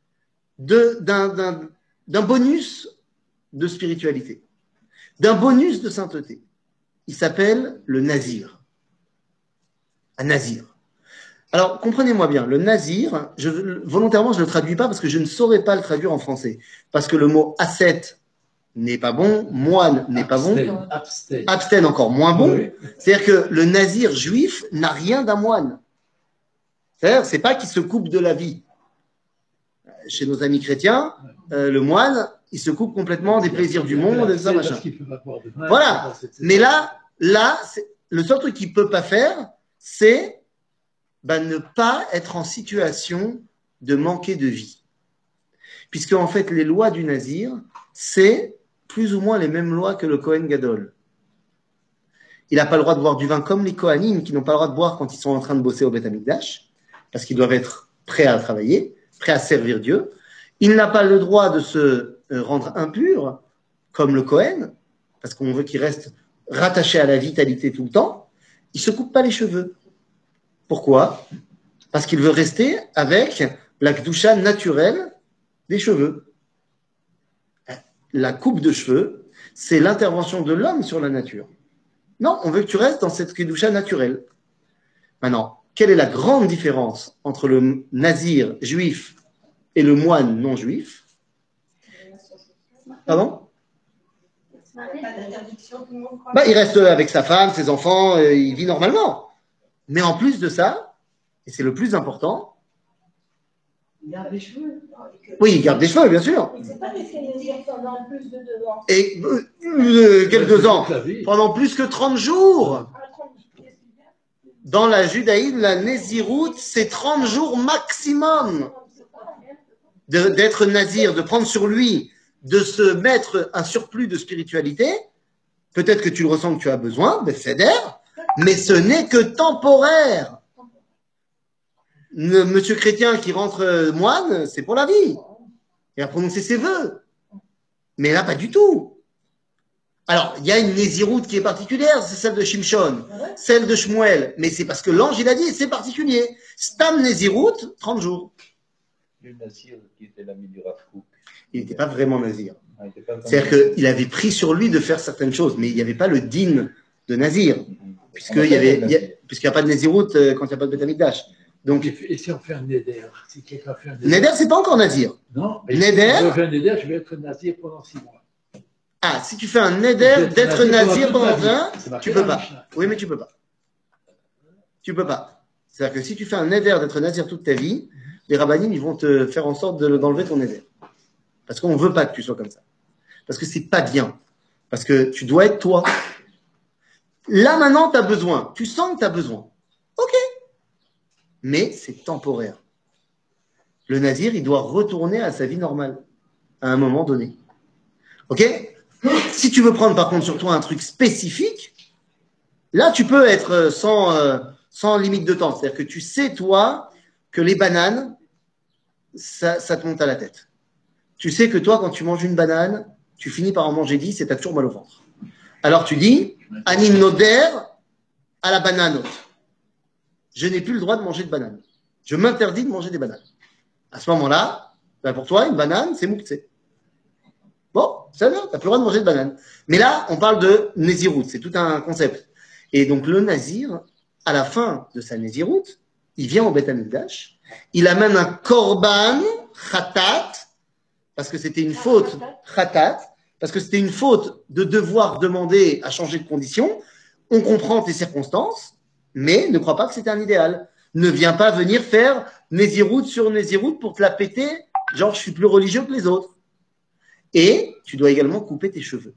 d'un bonus de spiritualité, d'un bonus de sainteté. Il s'appelle le nazir. Un nazir. Alors, comprenez-moi bien, le nazir, volontairement, je ne le traduis pas parce que je ne saurais pas le traduire en français. Parce que le mot ascète n'est pas bon, moine n'est pas bon, abstène encore moins bon. Oui. C'est-à-dire que le nazir juif n'a rien d'un moine. C'est-à-dire, c'est pas qu'il se coupe de la vie. Chez nos amis chrétiens, le moine, il se coupe complètement des plaisirs du monde, et ça, machin. Voilà. Mais là, le seul truc qu'il peut pas faire, c'est ne pas être en situation de manquer de vie. Puisque, en fait, les lois du nazir, c'est plus ou moins les mêmes lois que le Kohen Gadol. Il n'a pas le droit de boire du vin comme les Kohanim, qui n'ont pas le droit de boire quand ils sont en train de bosser au Beth Amikdash, parce qu'ils doivent être prêts à travailler, prêts à servir Dieu. Il n'a pas le droit de se rendre impur, comme le Kohen, parce qu'on veut qu'il reste rattaché à la vitalité tout le temps. Il ne se coupe pas les cheveux. Pourquoi? Parce qu'il veut rester avec la kedusha naturelle des cheveux. La coupe de cheveux, c'est l'intervention de l'homme sur la nature. Non, on veut que tu restes dans cette kedusha naturelle. Maintenant, quelle est la grande différence entre le nazir juif et le moine non juif? Pardon? Il reste avec sa femme, ses enfants, il vit normalement. Mais en plus de ça, et c'est le plus important, il garde les cheveux. Oui, il garde des cheveux, bien sûr. C'est pas parce qu'il désire pendant plus de 2 ans. Et quels 2 ans? Pendant plus que 30 jours. Dans la judaïsme, la Nézirout, c'est 30 jours maximum d'être nazir, de prendre sur lui, de se mettre un surplus de spiritualité. Peut-être que tu le ressens que tu as besoin, mais ce n'est que temporaire. Monsieur chrétien qui rentre moine, c'est pour la vie. Il va prononcer ses vœux. Mais là, pas du tout. Alors, il y a une Néziroute qui est particulière, c'est celle de Shimshon, celle de Shmuel. Mais c'est parce que l'ange, il a dit, c'est particulier. Stam Néziroute, 30 jours. Le Nazir qui était l'ami du Rav Kook. Il n'était pas vraiment Nazir. C'est-à-dire qu'il avait pris sur lui de faire certaines choses, mais il n'y avait pas le din de Nazir. Puisqu'il n'y a pas de Néziroute quand il n'y a pas de Beth Amikdash. Donc, et si on fait un neder, si quelqu'un fait un neder. Neder, c'est pas encore nazir. Non, mais neder, si je fais un neder, je vais être nazir pendant 6 mois. Ah, si tu fais un neder d'être nazir pendant 1, tu peux pas. Oui, mais tu peux pas. Tu peux pas. C'est-à-dire que si tu fais un neder d'être nazir toute ta vie, les rabbinim, ils vont te faire en sorte d'enlever ton neder. Parce qu'on veut pas que tu sois comme ça. Parce que c'est pas bien. Parce que tu dois être toi. Là, maintenant, tu as besoin. Tu sens que tu as besoin. Ok. Mais c'est temporaire. Le nazir, il doit retourner à sa vie normale, à un moment donné. Ok? Si tu veux prendre par contre sur toi un truc spécifique, là tu peux être sans limite de temps. C'est-à-dire que tu sais, toi, que les bananes, ça te monte à la tête. Tu sais que toi, quand tu manges une banane, tu finis par en manger 10 et tu as toujours mal au ventre. Alors tu dis, Anim Noder à la banane. Je n'ai plus le droit de manger de banane. Je m'interdis de manger des bananes. À ce moment-là, pour toi, une banane, c'est mouktsé. Bon, ça va, tu n'as plus le droit de manger de banane. Mais là, on parle de Nézirout, c'est tout un concept. Et donc, le Nazir, à la fin de sa Nézirout, il vient au Beth Amikdash, il amène un korban, khatat, parce que c'était une faute, khatat, parce que c'était une faute de devoir demander à changer de condition. On comprend tes circonstances, mais ne crois pas que c'était un idéal. Ne viens pas venir faire Néziroute sur Néziroute pour te la péter, genre je suis plus religieux que les autres. Et tu dois également couper tes cheveux.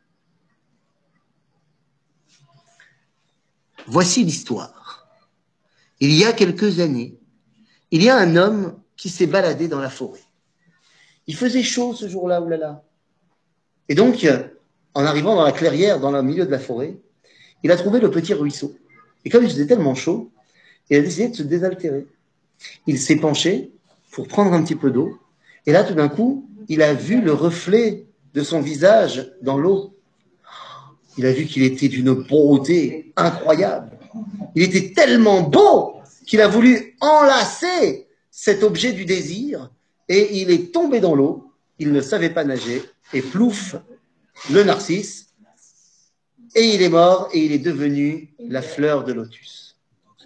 Voici l'histoire. Il y a quelques années, il y a un homme qui s'est baladé dans la forêt. Il faisait chaud ce jour-là, oulala. Et donc, en arrivant dans la clairière, dans le milieu de la forêt, il a trouvé le petit ruisseau. Et comme il faisait tellement chaud, il a décidé de se désaltérer. Il s'est penché pour prendre un petit peu d'eau. Et là, tout d'un coup, il a vu le reflet de son visage dans l'eau. Il a vu qu'il était d'une beauté incroyable. Il était tellement beau qu'il a voulu enlacer cet objet du désir et il est tombé dans l'eau. Il ne savait pas nager et plouf, le narcisse. Et il est mort et il est devenu la fleur de lotus.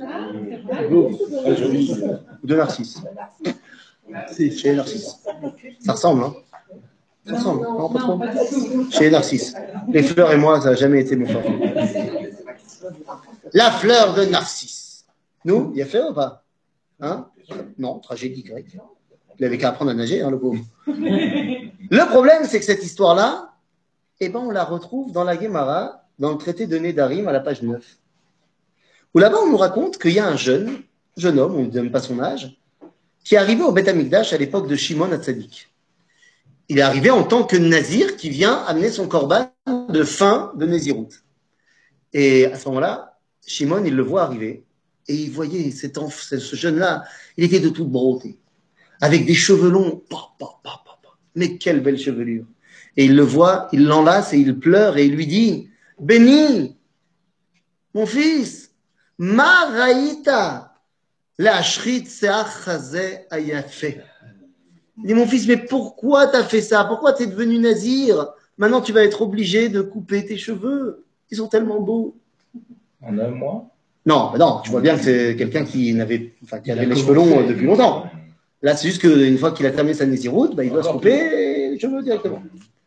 De narcisse. C'est chez Narcisse. Ça ressemble, hein? Ça ressemble, non, pas trop. Chez Narcisse. Les fleurs et moi, ça n'a jamais été mon fort. La fleur de Narcisse. Nous, il y a fleur ou pas? Hein? Non, tragédie grecque. Il avait qu'à apprendre à nager, hein, le pauvre. Le problème, c'est que cette histoire-là, eh ben, on la retrouve dans la Guémara, dans le traité de Nédarim, à la page 9. Où là-bas, on nous raconte qu'il y a un jeune homme, on ne donne pas son âge, qui est arrivé au Beth Amikdash à l'époque de Shimon Hatzadik. Il est arrivé en tant que nazir qui vient amener son korban de fin de Néziroute. Et à ce moment-là, Shimon, il le voit arriver et il voyait ce jeune-là, il était de toute beauté, avec des cheveux longs. Mais quelle belle chevelure! Et il le voit, il l'enlace et il pleure et il lui dit, béni, mon fils, ma raïta. La shrit seach chazeh ayafeh. Il dit, mon fils, mais pourquoi t'as fait ça? Pourquoi t'es devenu nazir? Maintenant, tu vas être obligé de couper tes cheveux. Ils sont tellement beaux. En un mois? Non, non, tu vois bien que c'est quelqu'un qui avait les cheveux longs depuis longtemps. Là, c'est juste qu'une fois qu'il a terminé sa nésiroute, il doit se couper les cheveux directement.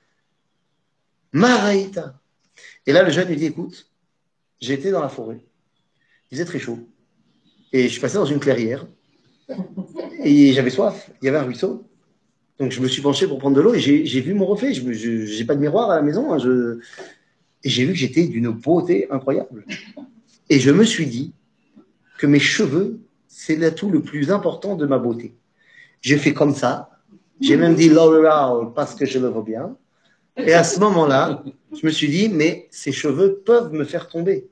Maraïta. Et là, le jeune lui dit, écoute, j'ai été dans la forêt. Il faisait très chaud. Et je suis passé dans une clairière. Et j'avais soif. Il y avait un ruisseau. Donc, je me suis penché pour prendre de l'eau et j'ai vu mon reflet. Je n'ai pas de miroir à la maison. Hein, et j'ai vu que j'étais d'une beauté incroyable. Et je me suis dit que mes cheveux, c'est l'atout le plus important de ma beauté. J'ai fait comme ça. J'ai même dit L'Oréal parce que je le vois bien. Et à ce moment-là, je me suis dit, mais ces cheveux peuvent me faire tomber.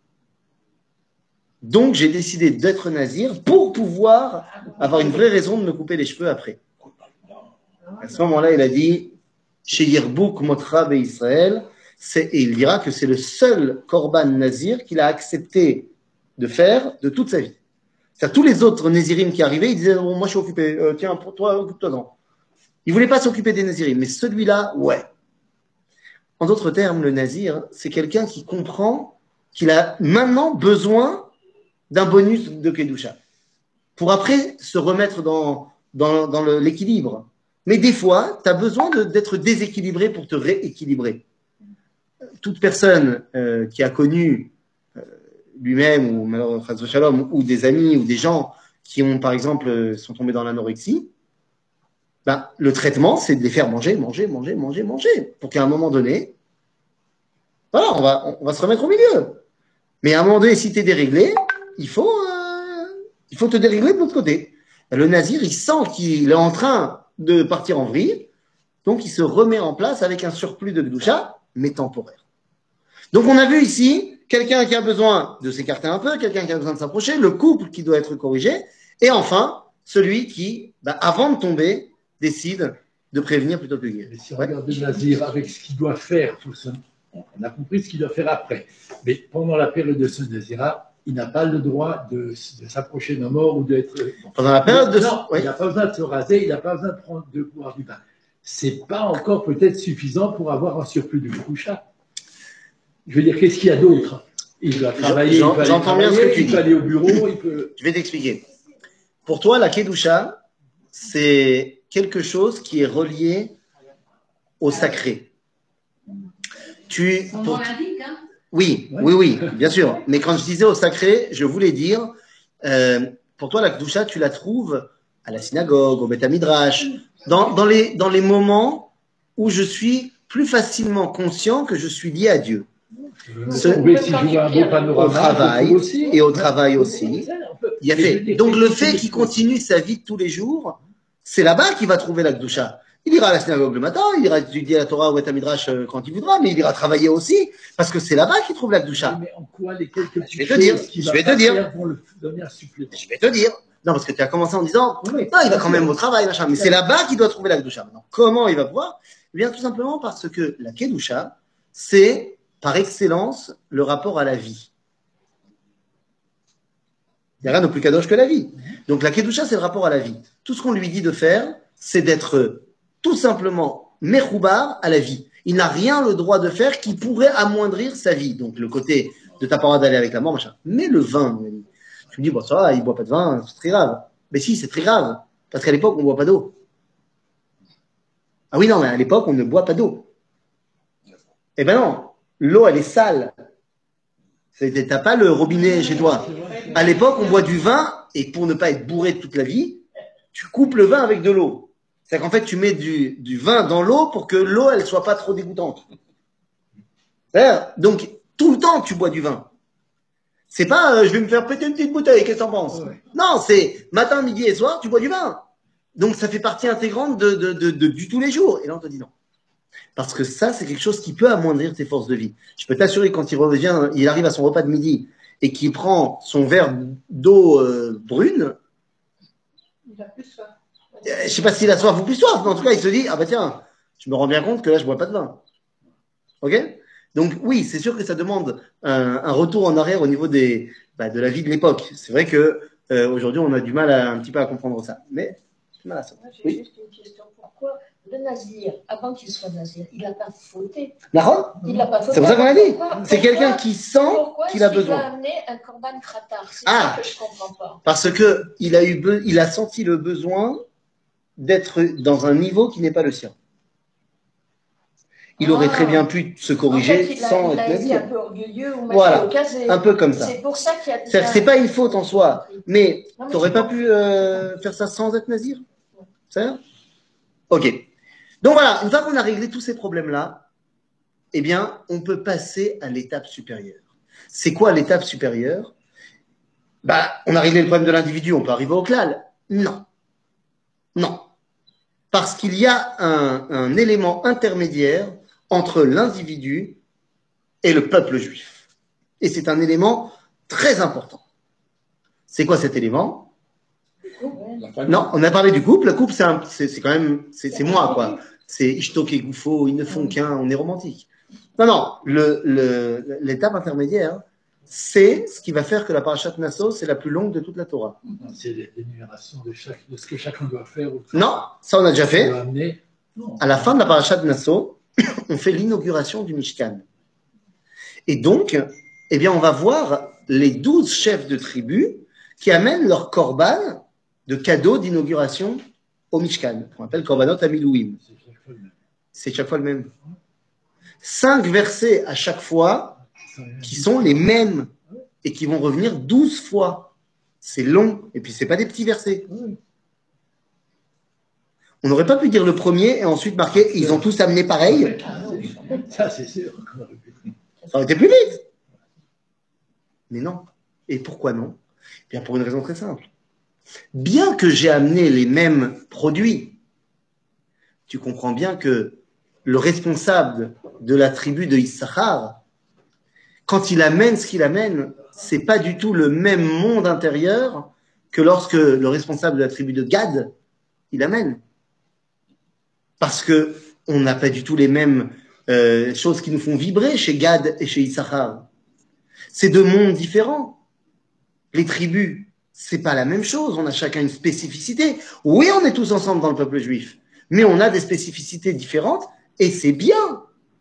Donc, j'ai décidé d'être nazir pour pouvoir avoir une vraie raison de me couper les cheveux après. À ce moment-là, il a dit, chez Yerbouk Motra Israël, et il dira que c'est le seul korban nazir qu'il a accepté de faire de toute sa vie. C'est-à-dire, tous les autres nazirim qui arrivaient, ils disaient, bon, moi je suis occupé, tiens, pour toi, occupe-toi-en. Ils ne voulaient pas s'occuper des nazirim, mais celui-là, ouais. En d'autres termes, le nazir, c'est quelqu'un qui comprend qu'il a maintenant besoin d'un bonus de Kedusha, pour après se remettre dans l'équilibre. Mais des fois, tu as besoin d'être déséquilibré pour te rééquilibrer. Toute personne qui a connu lui-même, ou malheureusement Shalom, ou des amis, ou des gens qui ont, par exemple, sont tombés dans l'anorexie, le traitement, c'est de les faire manger, pour qu'à un moment donné, voilà, on va se remettre au milieu. Mais à un moment donné, si tu es déréglé, il faut te dérégler de l'autre côté. Le nazir, il sent qu'il est en train de partir en vrille, donc il se remet en place avec un surplus de Kedusha, mais temporaire. Donc on a vu ici quelqu'un qui a besoin de s'écarter un peu, quelqu'un qui a besoin de s'approcher, le couple qui doit être corrigé, et enfin, celui qui, avant de tomber, décide de prévenir plutôt que de guérir. Si on regarde le nazir avec ce qu'il doit faire, tout ça, on a compris ce qu'il doit faire après. Mais pendant la période de ce nazira, il n'a pas le droit de s'approcher d'un mort ou d'être. Pendant la période de. Non, il n'a pas besoin de se raser, il n'a pas besoin de boire du bain. C'est pas encore peut-être suffisant pour avoir un surplus de Kedusha. Je veux dire, qu'est-ce qu'il y a d'autre? Il doit travailler, il peut aller au bureau, il peut. Je vais t'expliquer. Pour toi, la Kedusha, c'est quelque chose qui est relié au sacré. Son nom l'indique, hein. Oui, oui, bien sûr. Mais quand je disais au sacré, je voulais dire, pour toi, la Kedusha, tu la trouves à la synagogue, au Beth Midrash, dans les moments où je suis plus facilement conscient que je suis lié à Dieu. Au travail, et au travail aussi. Il y a fait. Donc le fait qu'il continue sa vie de tous les jours, c'est là-bas qu'il va trouver la Kedusha. Il ira à la synagogue le matin, il ira étudier la Torah ou Beth Midrash quand il voudra, mais il ira travailler aussi, parce que c'est là-bas qu'il trouve la Kedusha. Mais en quoi les quelques Je vais te dire, je vais te dire. Non, parce que tu as commencé en disant, non, il va quand même au travail, machin. Mais c'est là-bas qu'il doit trouver la Kedusha. Maintenant, comment il va pouvoir? Eh bien, tout simplement parce que la Kedusha, c'est, par excellence, le rapport à la vie. Il n'y a rien de plus kadosh que la vie. Donc, la Kedusha, c'est le rapport à la vie. Tout ce qu'on lui dit de faire, c'est d'être tout simplement mechoubar à la vie. Il n'a rien le droit de faire qui pourrait amoindrir sa vie. Donc, le côté de ta parole d'aller avec la mort, machin. Mais le vin, mon ami. Tu me dis, bon, ça va, il ne boit pas de vin, c'est très grave. Mais si, c'est très grave. Parce qu'à l'époque, on ne boit pas d'eau. Ah oui, non, mais à l'époque, on ne boit pas d'eau. Eh ben non, l'eau, elle est sale. T'as pas le robinet chez toi. À l'époque, on boit du vin, et pour ne pas être bourré toute la vie, tu coupes le vin avec de l'eau. C'est-à-dire qu'en fait, tu mets du vin dans l'eau pour que l'eau, elle soit pas trop dégoûtante. Donc, tout le temps, tu bois du vin. C'est pas, je vais me faire péter une petite bouteille, qu'est-ce que t'en penses? Non, c'est matin, midi et soir, tu bois du vin. Donc, ça fait partie intégrante du tous les jours. Et là, on te dit non. Parce que ça, c'est quelque chose qui peut amoindrir tes forces de vie. Je peux t'assurer que quand il revient, il arrive à son repas de midi et qu'il prend son verre d'eau brune, Il a plus soif. je sais pas s'il a soif ou plus soif, mais en tout cas, il se dit, ah bah tiens, je me rends bien compte que là, je bois pas de vin. Ok? Donc oui, c'est sûr que ça demande un retour en arrière au niveau de la vie de l'époque. C'est vrai que aujourd'hui, on a du mal un petit peu à comprendre ça. Mais c'est mal à ça. J'ai juste une question. Pourquoi le nazir, avant qu'il soit nazir, il n'a pas fauté? Il n'a pas fauté. C'est pour ça qu'on l'a dit. C'est quelqu'un qui sent qu'il a besoin. Pourquoi est-ce qu'il a amené un korban kratar? C'est ça que je ne comprends pas. Parce que il a senti le besoin d'être dans un niveau qui n'est pas le sien. Il aurait très bien pu se corriger sans être nazir. Il a été un peu orgueilleux ou voilà, un peu comme ça. C'est pour ça qu'il y a des... C'est pas une faute en soi, mais tu n'aurais pas pu faire ça sans être nazir. C'est ça? Ok. Donc voilà, une fois qu'on a réglé tous ces problèmes-là, eh bien, on peut passer à l'étape supérieure. C'est quoi l'étape supérieure? On a réglé le problème de l'individu, on peut arriver au klal. Non. Non. Parce qu'il y a un élément intermédiaire entre l'individu et le peuple juif. Et c'est un élément très important. C'est quoi cet élément? Non, on a parlé du couple. Le couple, c'est quand même, c'est moi, quoi. C'est Ishtok et Goufo, ils ne font qu'un, on est romantique. Non, l'étape intermédiaire, c'est ce qui va faire que la parashat Nasso, c'est la plus longue de toute la Torah. C'est l'énumération de ce que chacun doit faire. Non, ça on a déjà fait. À la fin de la parashat Nasso, on fait l'inauguration du Mishkan. Et donc, eh bien, on va voir les 12 chefs de tribu qui amènent leur korban de cadeaux d'inauguration au Mishkan. On appelle korbanot amilouim. C'est chaque fois le même. 5 versets à chaque fois qui sont les mêmes et qui vont revenir 12 fois. C'est long. Et puis, c'est pas des petits versets. On n'aurait pas pu dire le premier et ensuite marquer ils ont tous amené pareil. Ça, c'est sûr. Ça aurait été plus vite. Mais non. Et pourquoi non? Bien pour une raison très simple. Bien que j'ai amené les mêmes produits, tu comprends bien que le responsable de la tribu de Issachar, quand il amène ce qu'il amène, c'est pas du tout le même monde intérieur que lorsque le responsable de la tribu de Gad, il amène. Parce que on n'a pas du tout les mêmes choses qui nous font vibrer chez Gad et chez Issachar. C'est deux mondes différents. Les tribus, c'est pas la même chose. On a chacun une spécificité. Oui, on est tous ensemble dans le peuple juif, mais on a des spécificités différentes et c'est bien.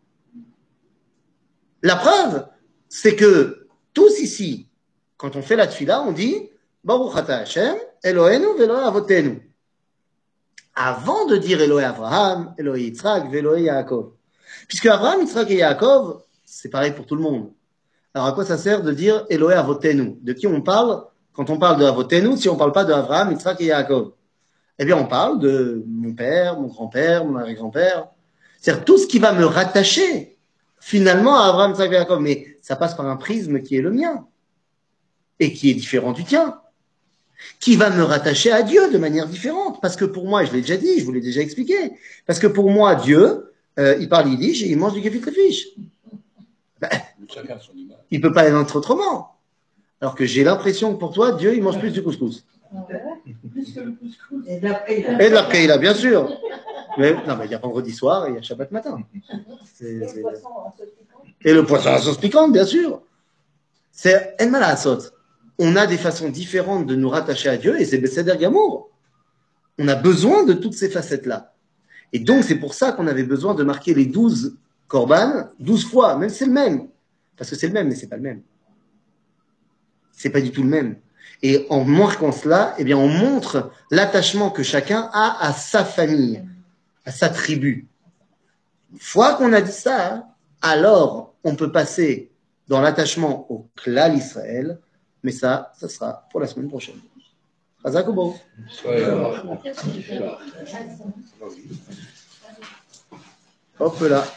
La preuve, c'est que tous ici, quand on fait la tefila, on dit Baruch ata Hashem, Eloheinu velo avotenu. Avant de dire Elohé Abraham, Elohé Yitzhak, Elohé Yaakov. Puisque Abraham, Yitzhak et Yaakov, c'est pareil pour tout le monde. Alors à quoi ça sert de dire Eloé Avotenu? De qui on parle quand on parle de Avotenu si on ne parle pas d'Abraham, Yitzhak et Yaakov? Eh bien, on parle de mon père, mon grand-père, mon arrière-grand-père. C'est-à-dire tout ce qui va me rattacher finalement à Abraham, Yitzhak et Yaakov. Mais ça passe par un prisme qui est le mien et qui est différent du tien, qui va me rattacher à Dieu de manière différente. Parce que pour moi, je l'ai déjà dit, je vous l'ai déjà expliqué, parce que pour moi, Dieu, il parle yiddish et il mange du gefilte fish. Chacun son image. Il peut pas être autrement. Alors que j'ai l'impression que pour toi, Dieu, il mange plus du couscous. Plus que le couscous. Et d'après, Et de la préila, bien sûr. Mais non, mais il y a vendredi soir et il y a Shabbat matin. C'est- Et le poisson à la sauce piquante, bien sûr. C'est en mal à la sauce. On a des façons différentes de nous rattacher à Dieu et c'est Besséder Gamour. On a besoin de toutes ces facettes-là. Et donc, c'est pour ça qu'on avait besoin de marquer les 12 korban 12 fois, même si c'est le même. Parce que c'est le même, mais c'est pas le même. C'est pas du tout le même. Et en marquant cela, eh bien, on montre l'attachement que chacun a à sa famille, à sa tribu. Une fois qu'on a dit ça, alors on peut passer dans l'attachement au clan Israël, mais ça sera pour la semaine prochaine. Chazak ou bon? Hop là.